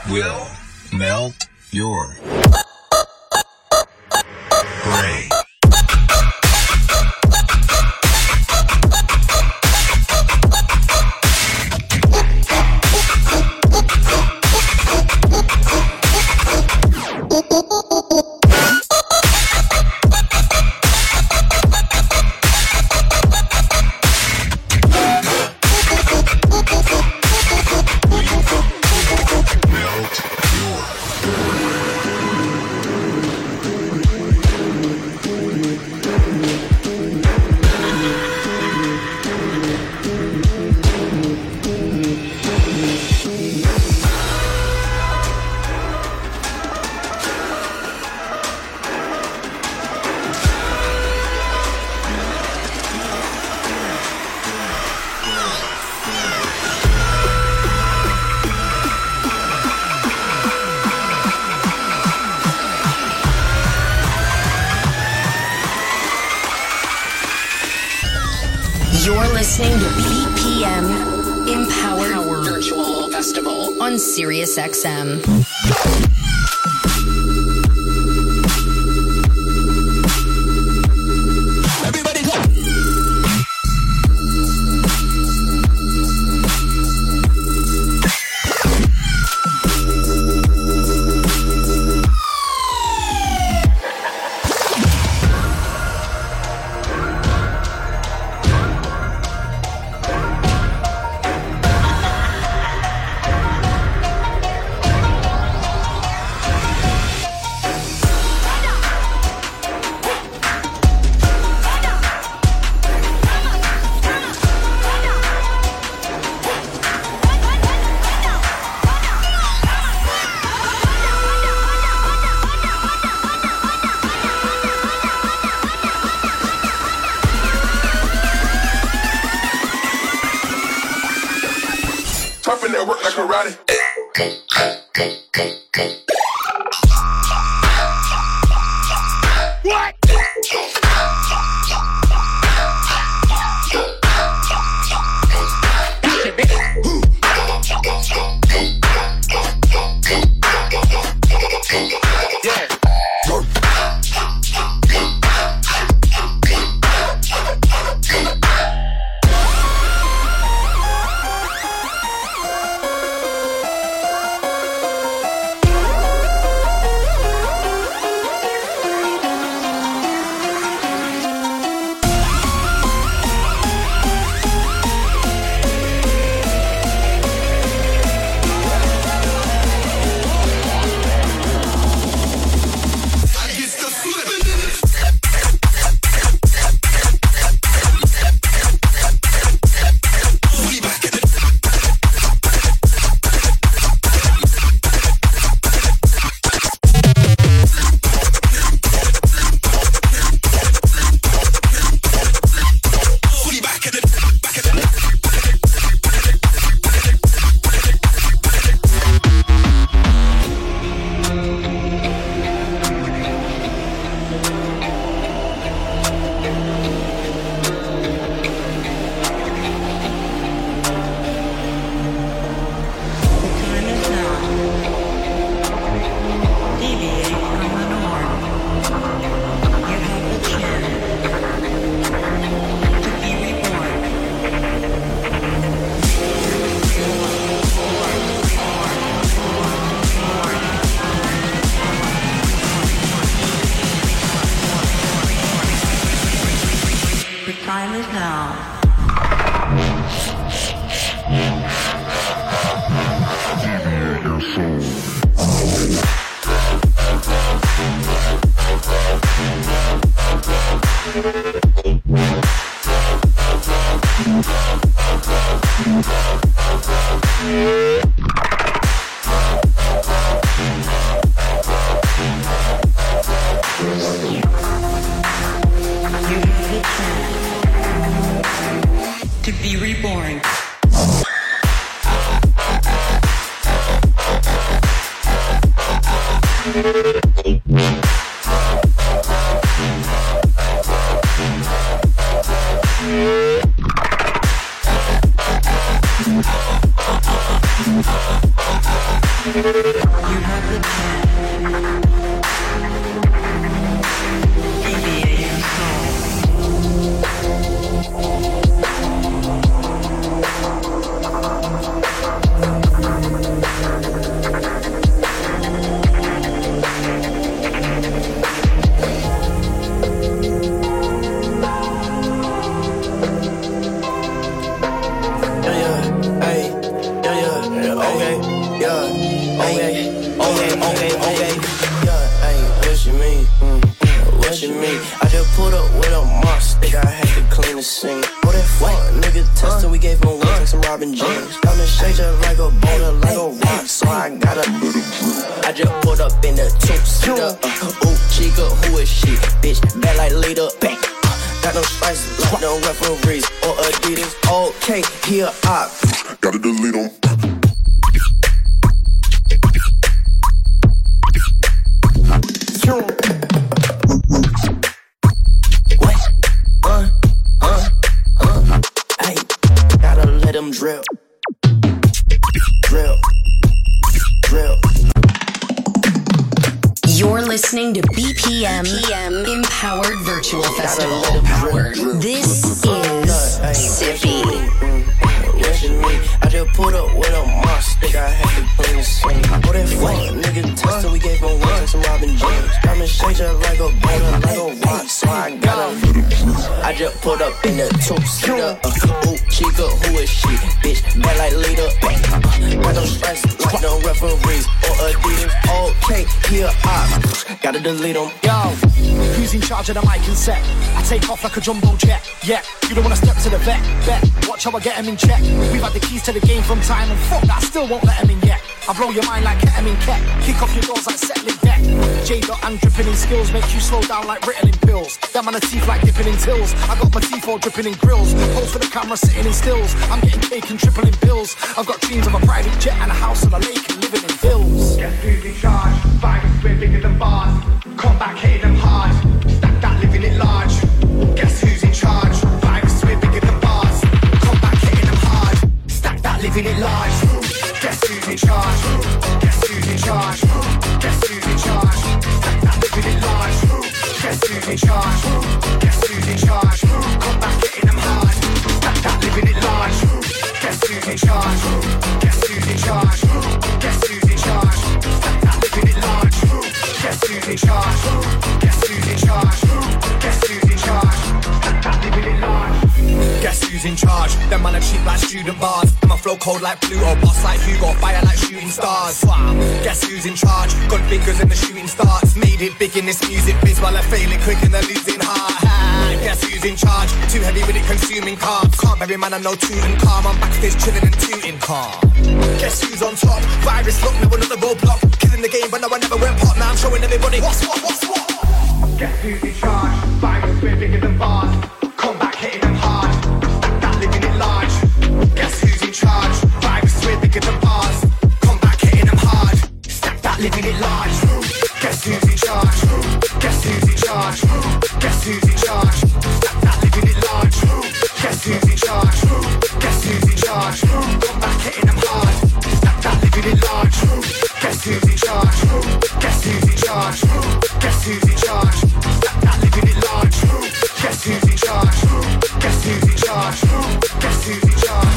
will melt your brain. You're listening to BPM Empowered Virtual Festival on SiriusXM. Everybody go! Toughen that work like karate. What? Time is now. Deviate your soul. To be reborn. Thank You have the pen. BBA your soul. What you mean? I just pulled up with a monster. Think I had to clean the scene. What that fuck? Nigga tested, we gave him one like some Robin James. Got me shake just like a boulder, like a rock. So I gotta. I just pulled up in the two-seater. Ooh, Chica, who is she? Bitch, bad like leader. Bang. Got no spices, like no referees or Adidas. Okay, here I gotta delete them. Hey, gotta let them drill. You're listening to BPM Empowered Virtual Festival. This is Sippy. I just pulled up with a monster. Think I had to clean the scene. What that fuck? Nigga tested, we gave him one like some Robin James. Got me shake just like a boulder, like a rock. So I gotta. I just pulled up in the two-seater. Ooh, Chica, who is she? Bitch, bad like leader. Got no stress, like no referees or Adidas. Okay, here I gotta delete them. Yo, who's in charge of the mic and set? I take off like a jumbo jet. Yeah, you don't wanna step to the vet. Watch how I get him in check. We've had the keys to the game from time, and fuck that, I still won't let him in yet. I blow your mind like ketamine cat. Kick off your doors like settling deck. J-Dot and dripping in skills make you slow down like Ritalin pills. Them on the teeth like dipping in tills. I got my teeth all dripping in grills. Pose for the camera sitting in stills. I'm getting cake and tripling bills. I've got dreams of a private jet and a house on a lake and living in hills. Guess who's in charge? Virus, we're bigger than bars. Come back, hitting them hard. Stack that, living it large. Guess who's in charge? Virus, we're bigger than bars. Come back, hitting them hard. Stack that, living it large. Guess who's in charge? Guess who's in charge? Guess who's in charge? Stack that, living it large. Guess who's in charge? Guess who's in charge? Come back, hitting them hard. Stack that, living it large. Guess who's in charge? Guess who's in charge? Guess who's in charge? Stack that, living it large. Guess who's in charge? Guess who's in charge? Guess who's in charge? Stack that, living it large. Guess who's in charge? Them man are cheap like student bars. Them a flow cold like Pluto, boss like Hugo, fire like shooting stars. Guess who's in charge? Got fingers in the shooting stars. Made it big in this music biz while they're failing quick and they're losing heart. Guess who's in charge? Too heavy with it consuming carbs. Can't bury man, I'm no tooting calm. I'm backstage chilling and tooting calm. Guess who's on top? Virus look, no another roadblock. Killing the game, but no I never went pop. Now I'm showing everybody what's what. Guess who's in charge? Virus, we're bigger than bars. Come back, hitting them hard. Stack that, living it large. Guess who's in charge? Virus, we're bigger than bars. Come back, hitting them hard. Stack that, living it large. Guess who's in charge? Guess who's in charge? Guess who's in charge? Stack that, living it large. Guess who's in charge? Guess who's in charge? Come back, hitting them hard. Stack that, living it large. Guess who's in charge? Guess who's in charge? Guess who's in charge? Stack that, living it large. Guess who's in charge? Guess who's in charge? Guess who's in charge?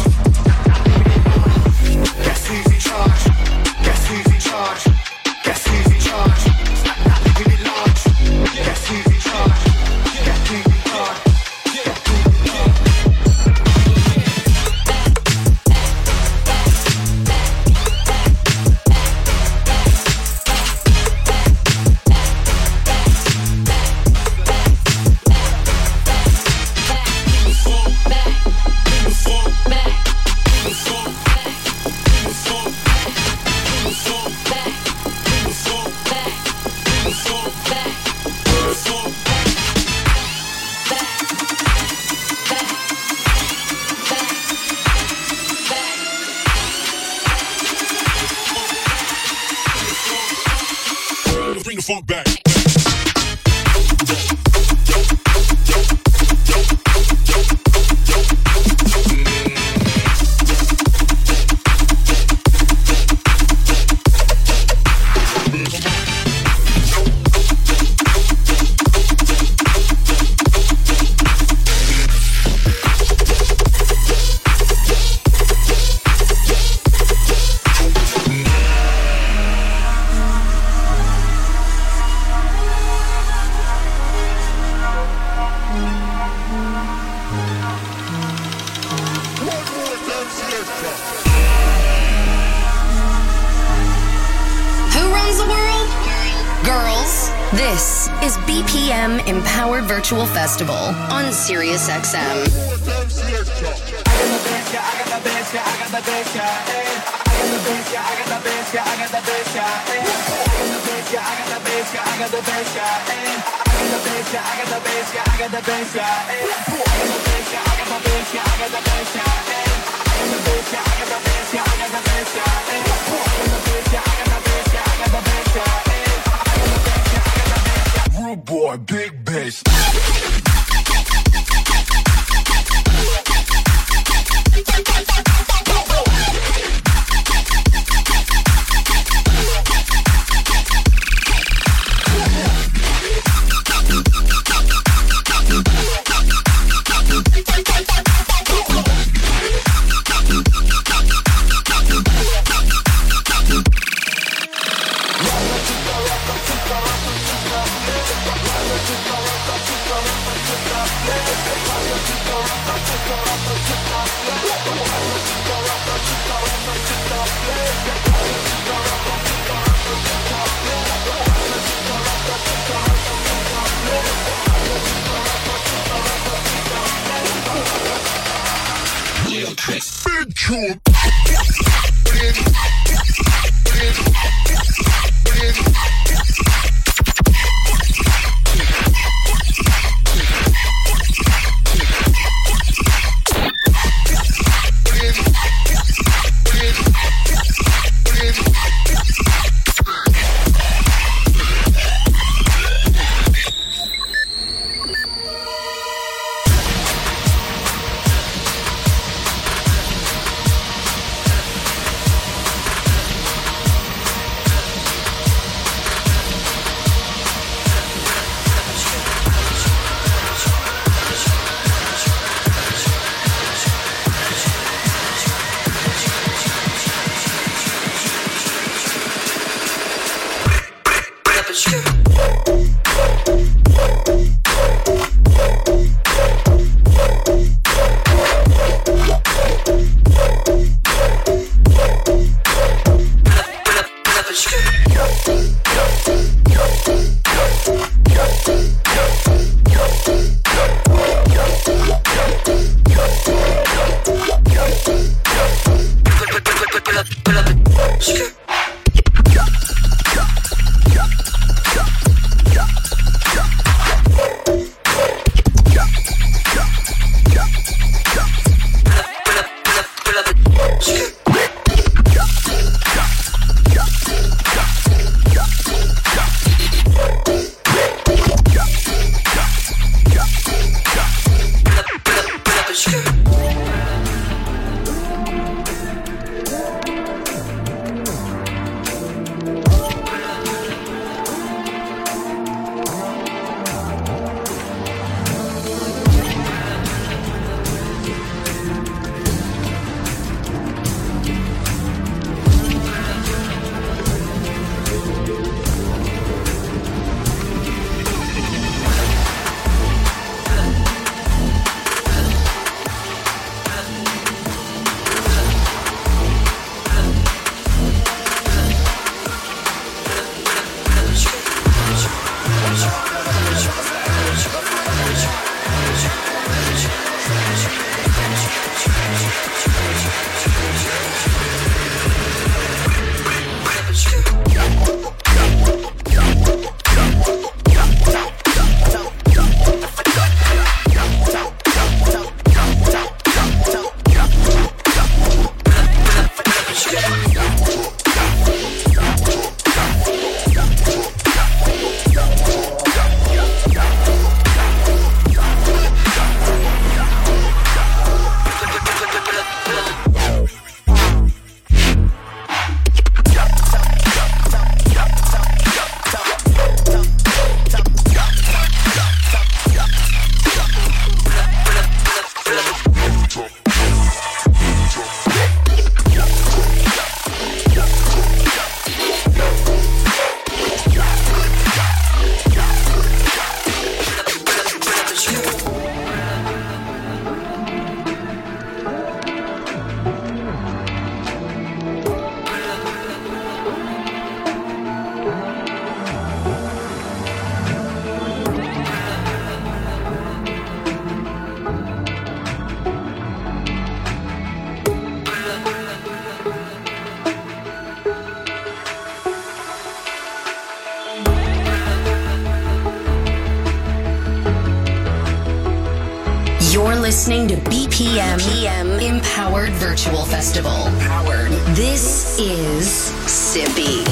Guess who's in charge? Guess who's in charge? Guess who's in charge? Stack that, living it large. Guess who's in charge? Guess who's in charge? Bring the funk back. This is BPM Empowered Virtual Festival on Sirius XM. Rude boy, big bass. Big tune. listening to BPM Empowered Virtual Festival. This is Sippy.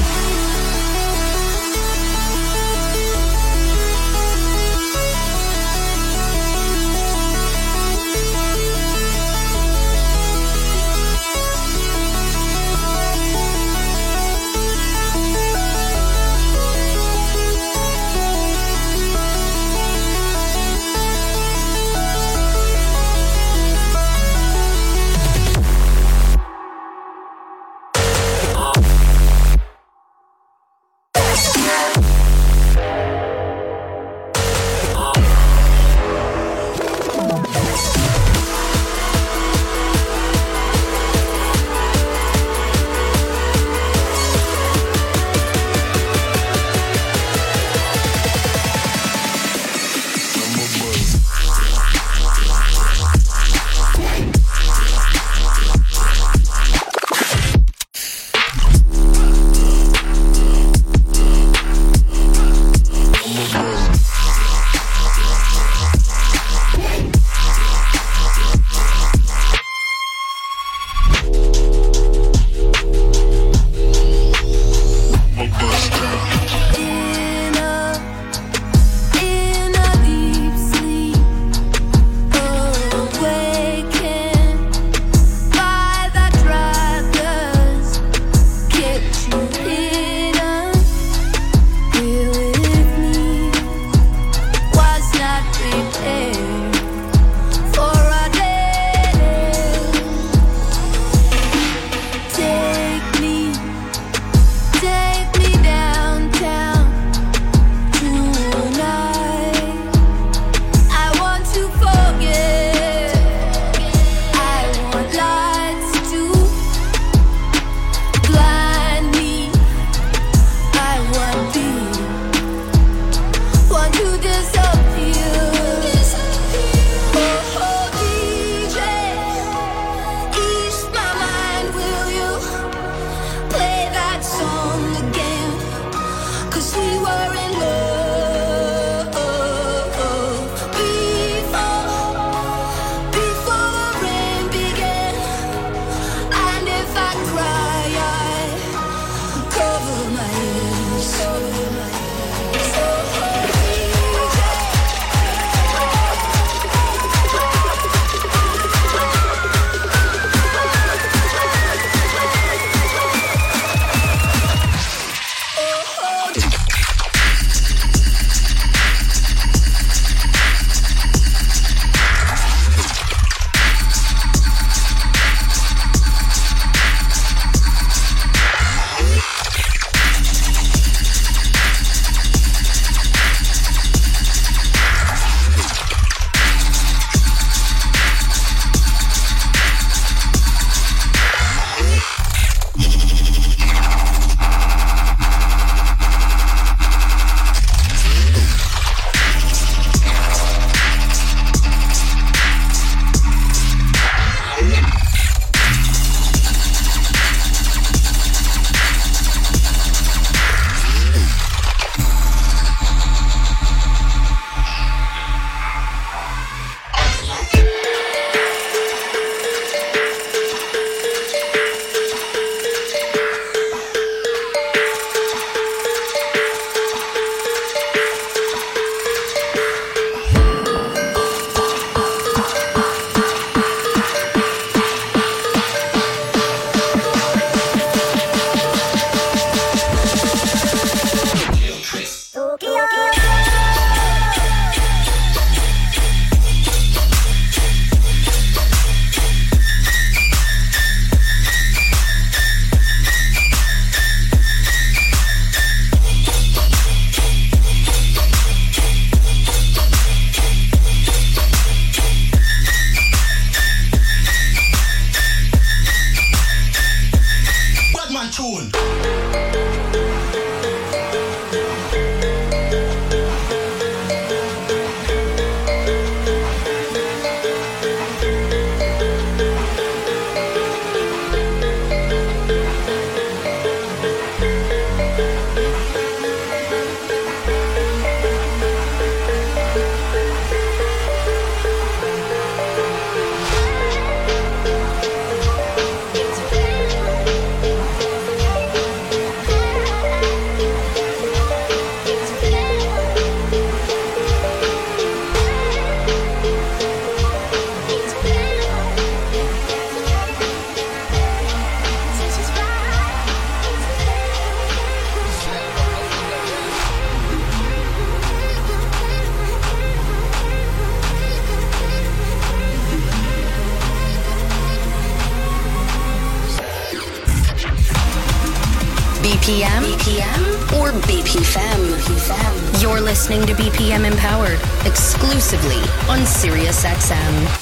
BPM, or BPFM. You're listening to BPM Empowered exclusively on SiriusXM.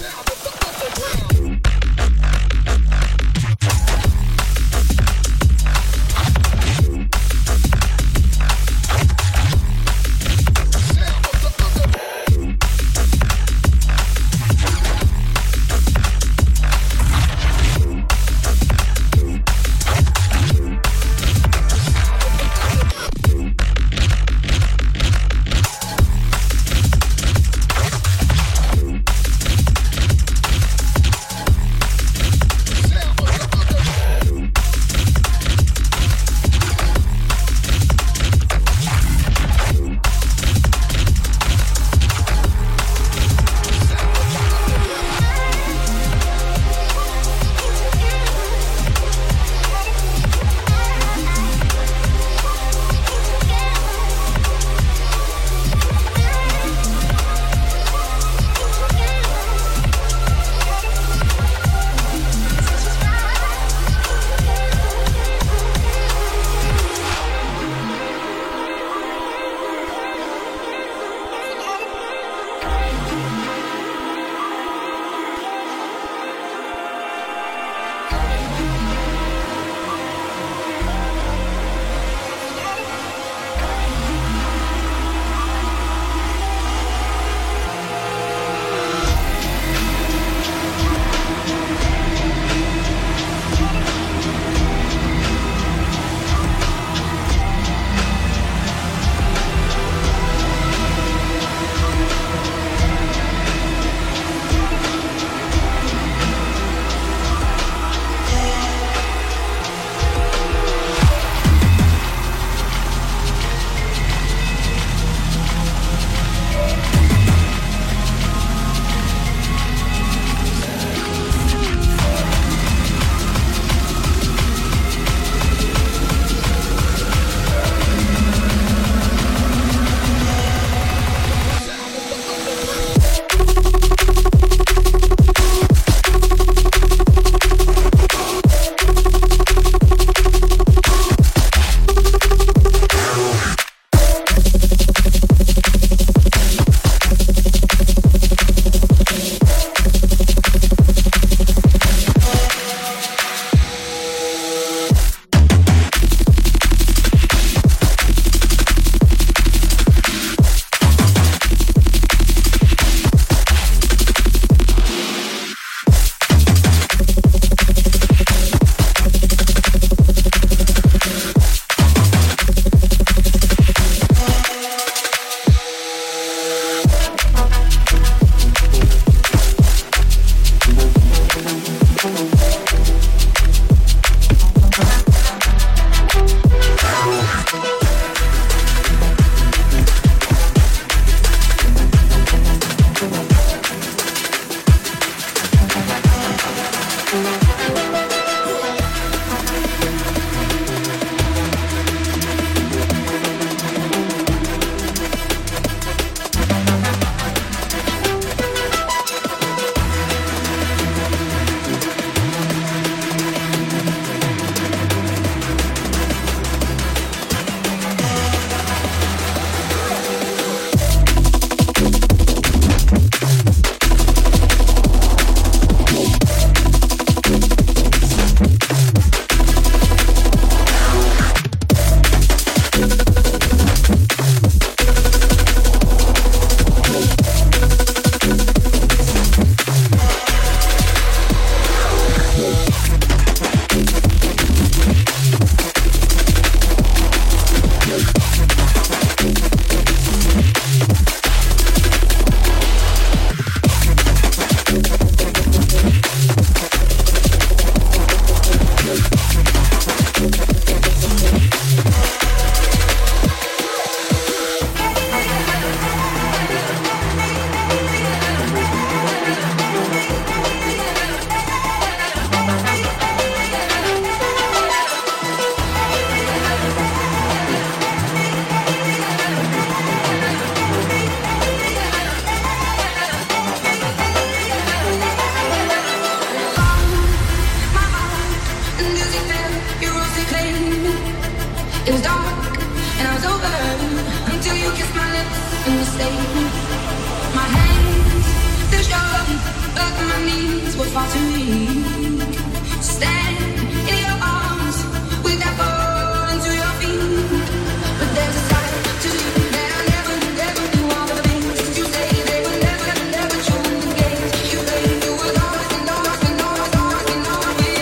stay. My hands, they're strong, but my knees were far too weak. Stand in your arms without falling to your feet. But there's a side to you that I never knew all the things you say. They were never true the games you played. You were always and always and always, always and always.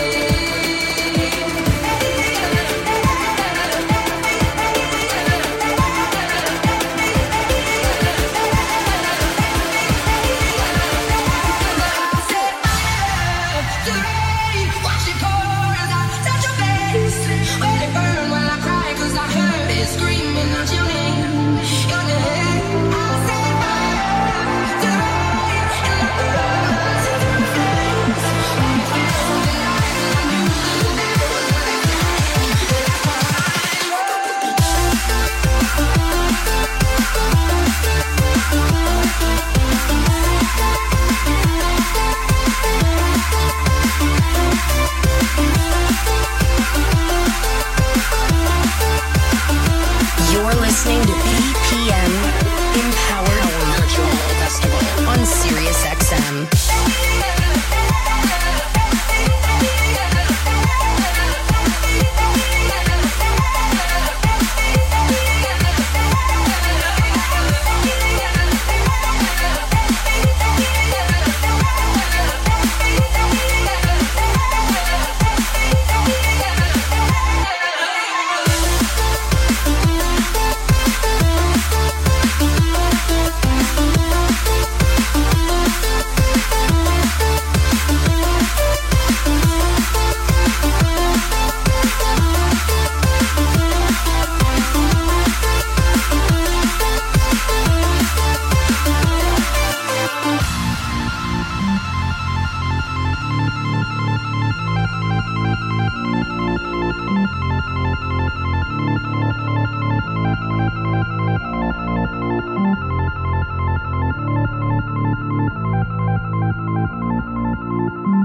Watch it pour as I touch your face. Let it burn while I cry, 'cause I heard it screaming out your name. Your name. I said fire to the rain, and let the rose into my face. I knew that it was You're listening to BPM Empowered Virtual Festival on SiriusXM. Thank you.